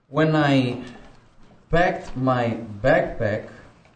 When I packed my backpack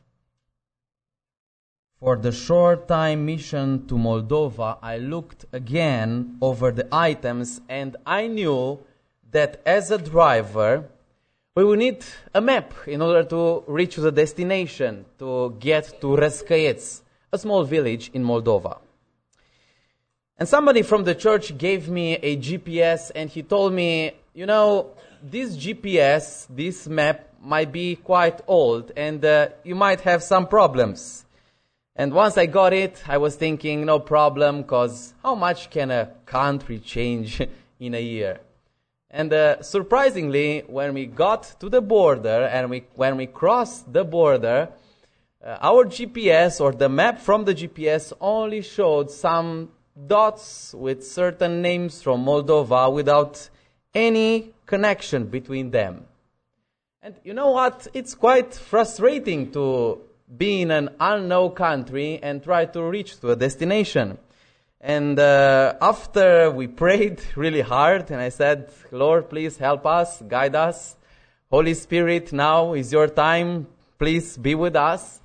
for the short-time mission to Moldova, I looked again over the items and I knew that as a driver, we will need a map in order to reach the destination, to get to Răscăieț, a small village in Moldova. And somebody from the church gave me a GPS and he told me, you know, this GPS, this map might be quite old and you might have some problems. And once I got it, I was thinking, no problem, because how much can a country change in a year? And surprisingly, when we got to the border and when we crossed the border, our GPS or the map from the GPS only showed some dots with certain names from Moldova without any connection between them. And you know what? It's quite frustrating to be in an unknown country and try to reach to a destination. And after we prayed really hard and I said, Lord, please help us, guide us. Holy Spirit, now is your time. Please be with us.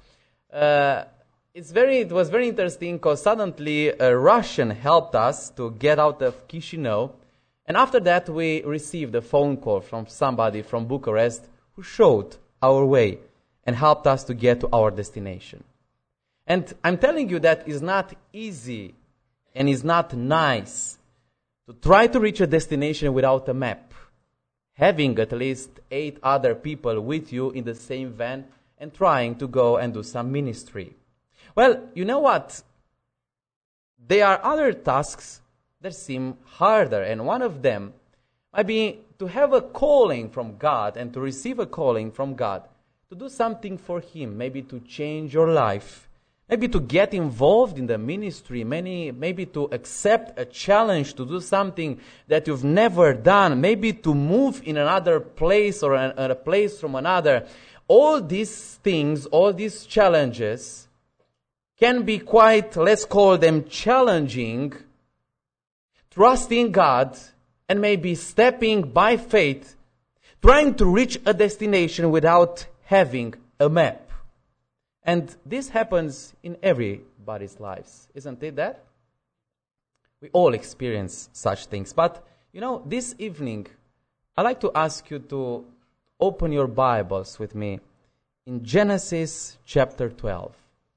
It was very interesting because suddenly a Russian helped us to get out of Chisinau. And after that, we received a phone call from somebody from Bucharest who showed our way and helped us to get to our destination. And I'm telling you that it's not easy and it's not nice to try to reach a destination without a map, having at least 8 other people with you in the same van and trying to go and do some ministry. Well, you know what? There are other tasks that seem harder, and one of them might be to have a calling from God and to receive a calling from God, to do something for Him, maybe to change your life, maybe to get involved in the ministry, maybe to accept a challenge to do something that you've never done, maybe to move in another place or a place from another. All these things, all these challenges can be quite, let's call them challenging, trusting God and maybe stepping by faith, trying to reach a destination without having a map. And this happens in everybody's lives, isn't it that? We all experience such things. But, you know, this evening, I'd like to ask you to open your Bibles with me in Genesis chapter 12.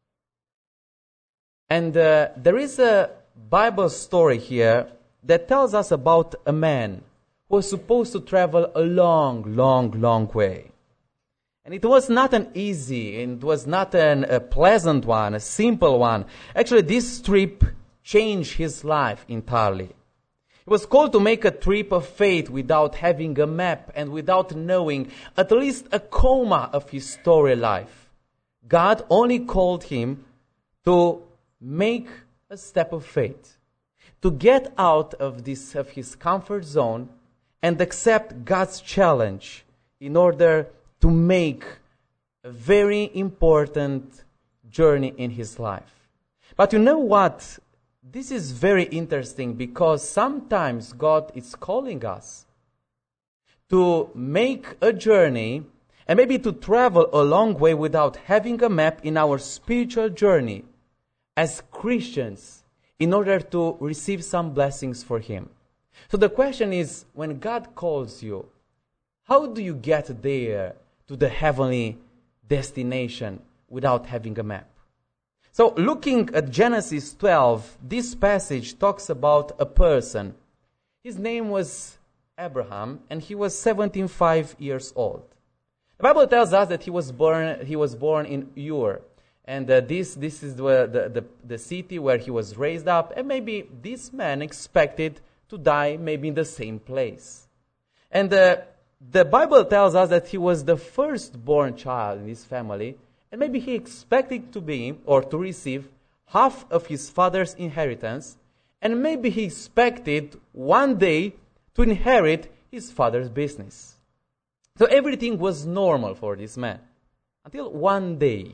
And there is a Bible story here that tells us about a man who was supposed to travel a long way. And it was not an easy, and it was not a pleasant one, a simple one. Actually, this trip changed his life entirely. He was called to make a trip of faith without having a map and without knowing at least a comma of his story life. God only called him to make a step of faith, to get out of his comfort zone and accept God's challenge in order to make a very important journey in his life. But you know what? This is very interesting because sometimes God is calling us to make a journey and maybe to travel a long way without having a map in our spiritual journey as Christians in order to receive some blessings for Him. So the question is, when God calls you, how do you get there to the heavenly destination without having a map? So looking at Genesis 12, this passage talks about a person. His name was Abraham, and he was 75 years old. The Bible tells us that he was born in Ur. And this is the city where he was raised up. And maybe this man expected to die maybe in the same place. And the Bible tells us that he was the firstborn child in his family. And maybe he expected to be or to receive half of his father's inheritance. And maybe he expected one day to inherit his father's business. So everything was normal for this man. Until one day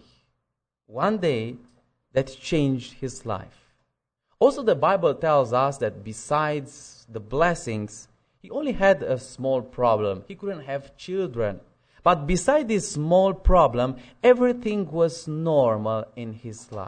that changed his life. Also, the Bible tells us that besides the blessings, He only had a small problem. He couldn't have children. But beside this small problem, everything was normal in his life.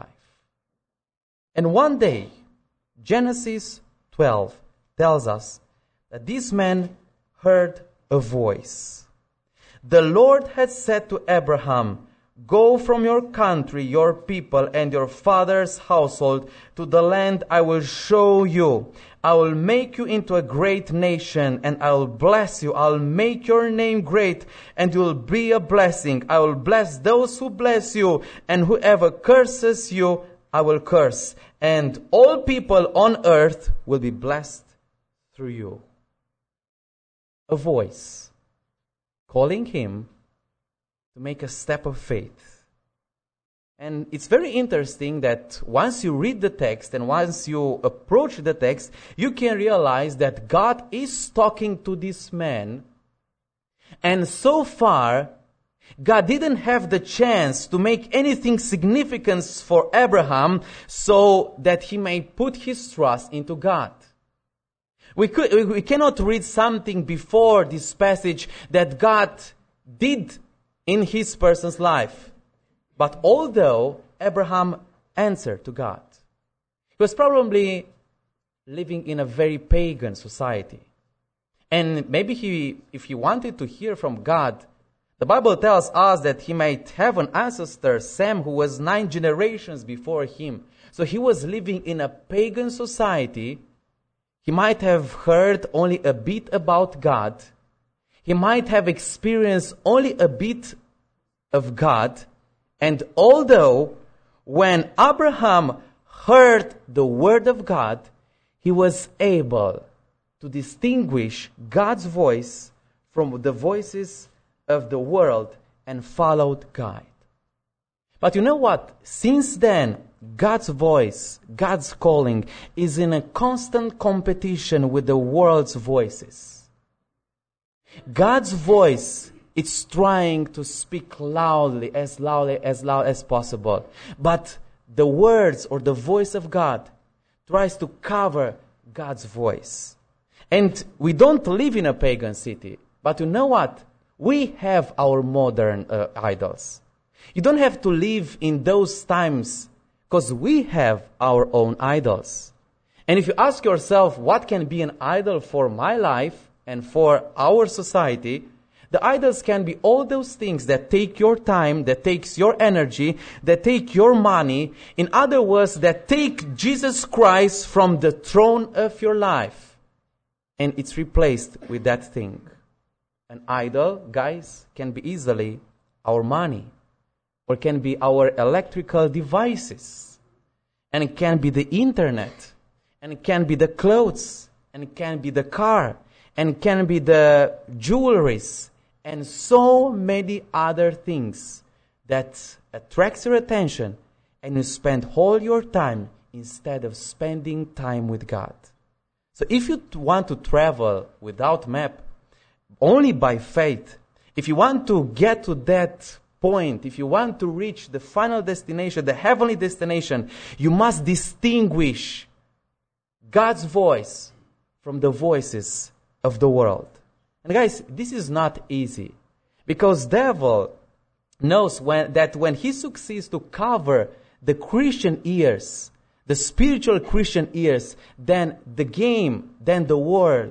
And one day, Genesis 12 tells us that this man heard a voice. The Lord had said to Abraham, "Go from your country, your people, and your father's household to the land I will show you. I will make you into a great nation, and I will bless you. I will make your name great, and you will be a blessing. I will bless those who bless you, and whoever curses you, I will curse. And all people on earth will be blessed through you." A voice calling him to make a step of faith. And it's very interesting that once you read the text and once you approach the text, you can realize that God is talking to this man. And so far, God didn't have the chance to make anything significant for Abraham so that he may put his trust into God. We cannot read something before this passage that God did in his person's life. But although Abraham answered to God, he was probably living in a very pagan society. And maybe if he wanted to hear from God, the Bible tells us that he might have an ancestor, Sam, who was 9 generations before him. So he was living in a pagan society. He might have heard only a bit about God. He might have experienced only a bit of God. And although when Abraham heard the word of God, he was able to distinguish God's voice from the voices of the world and followed God. But you know what? Since then, God's voice, God's calling is in a constant competition with the world's voices. God's voice, it's trying to speak loud as possible. But the words or the voice of God tries to cover God's voice. And we don't live in a pagan city. But you know what? We have our modern idols. You don't have to live in those times because we have our own idols. And if you ask yourself, what can be an idol for my life and for our society? The idols can be all those things that take your time, that takes your energy, that take your money. In other words, that take Jesus Christ from the throne of your life. And it's replaced with that thing. An idol, guys, can be easily our money, or can be our electrical devices, and it can be the internet, and it can be the clothes, and it can be the car, and it can be the jewelries, and so many other things that attracts your attention, and you spend all your time instead of spending time with God. So if you want to travel without map, only by faith, if you want to get to that point, if you want to reach the final destination, the heavenly destination, you must distinguish God's voice from the voices of the world. And guys, this is not easy, because devil knows that when he succeeds to cover the Christian ears, the spiritual Christian ears, then the game, then the war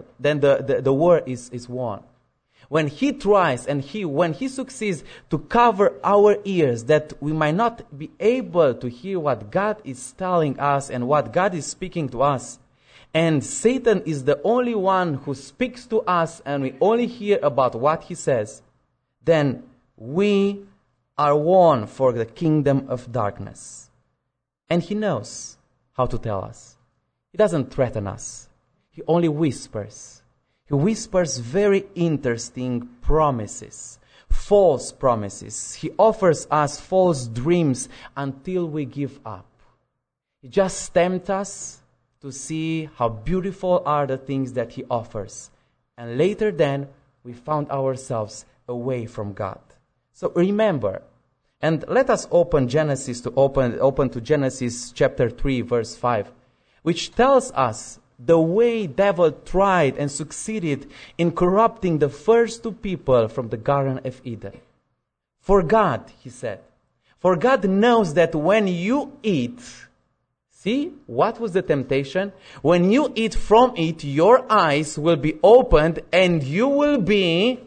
is won. When he tries and when he succeeds to cover our ears, that we might not be able to hear what God is telling us and what God is speaking to us, and Satan is the only one who speaks to us and we only hear about what he says, then we are won for the kingdom of darkness. And he knows how to tell us. He doesn't threaten us. He only whispers. He whispers very interesting promises, false promises. He offers us false dreams until we give up. He just tempts us to see how beautiful are the things that he offers. And later then, we found ourselves away from God. So remember, and let us open Genesis to Genesis chapter 3, verse 5, which tells us the way devil tried and succeeded in corrupting the first two people from the Garden of Eden. For God, he said, for God knows that when you eat, see, what was the temptation? When you eat from it, your eyes will be opened and you will be...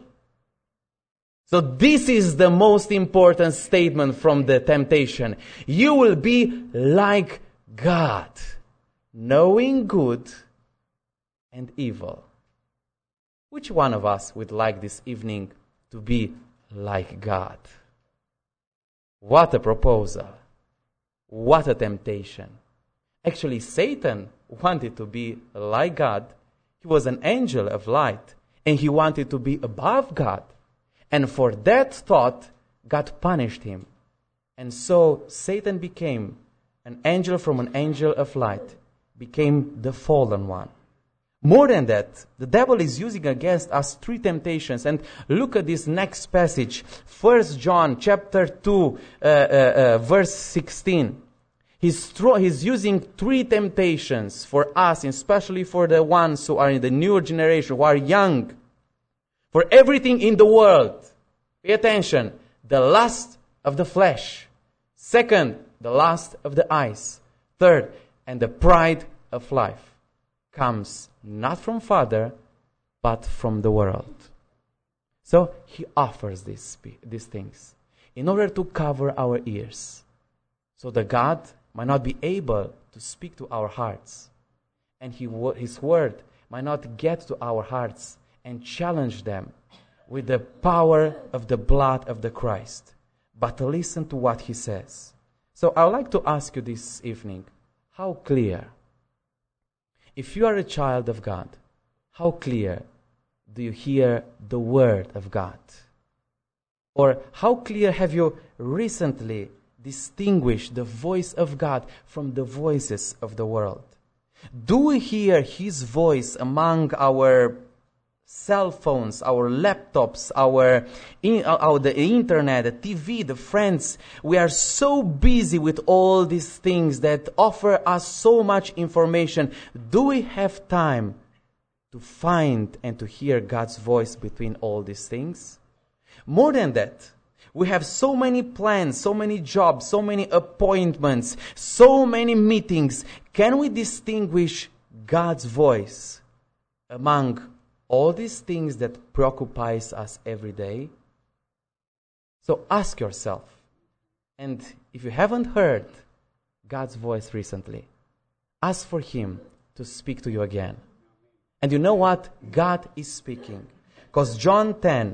So this is the most important statement from the temptation. You will be like God, knowing good and evil. Which one of us would like this evening to be like God? What a proposal. What a temptation. Actually, Satan wanted to be like God. He was an angel of light, and he wanted to be above God. And for that thought, God punished him. And so Satan became an angel from an angel of light, became the fallen one. More than that, the devil is using against us three temptations. And look at this next passage, 1 John chapter 2, verse 16. He's using three temptations for us, especially for the ones who are in the newer generation, who are young. For everything in the world, pay attention, the lust of the flesh. Second, the lust of the eyes. Third, and the pride of life comes not from Father, but from the world. So he offers these things in order to cover our ears, so that God might not be able to speak to our hearts, and his word might not get to our hearts and challenge them with the power of the blood of the Christ, but listen to what he says. So I would like to ask you this evening, how clear, if you are a child of God, how clear do you hear the word of God? Or how clear have you recently distinguished the voice of God from the voices of the world? Do we hear his voice among our cell phones, our laptops, the internet, the TV, the friends? We are so busy with all these things that offer us so much information. Do we have time to find and to hear God's voice between all these things? More than that, we have so many plans, so many jobs, so many appointments, so many meetings. Can we distinguish God's voice among all these things that preoccupies us every day? So ask yourself, and if you haven't heard God's voice recently, ask for him to speak to you again. And you know what? God is speaking. Because John 10,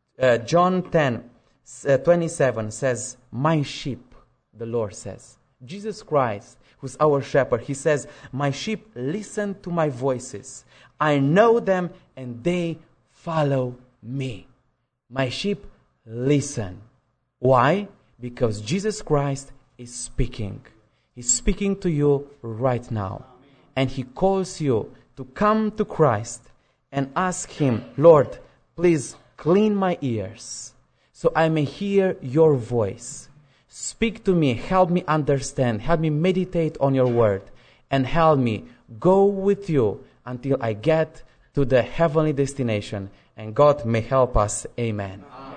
27 says, my sheep, the Lord says. Jesus Christ, who's our shepherd, he says, my sheep listen to my voices. I know them and they follow me. My sheep listen. Why? Because Jesus Christ is speaking. He's speaking to you right now. And he calls you to come to Christ and ask him, Lord, please clean my ears so I may hear your voice. Speak to me, help me understand, help me meditate on your word, and help me go with you until I get to the heavenly destination. And God may help us. Amen.